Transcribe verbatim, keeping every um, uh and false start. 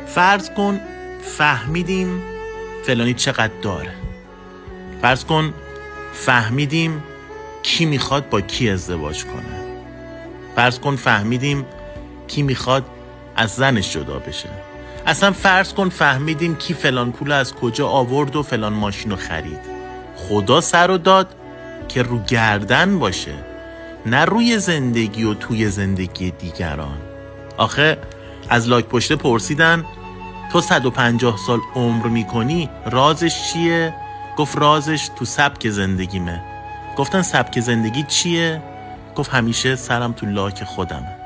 فرض کن فهمیدیم فلانی چقدر داره. فرض کن فهمیدیم کی میخواد با کی ازدواج کنه. فرض کن فهمیدیم کی میخواد از زنش جدا بشه. اصلا فرض کن فهمیدیم کی فلان پول از کجا آورد و فلان ماشینو خرید. خدا سر و داد که رو گردن باشه، نه روی زندگی و توی زندگی دیگران. آخه از لاک پشته پرسیدن تو صد و پنجاه سال عمر میکنی رازش چیه؟ گفت رازش تو سبک زندگیمه. گفتن سبک زندگی چیه؟ گفت همیشه سرم تو لاک خودمه.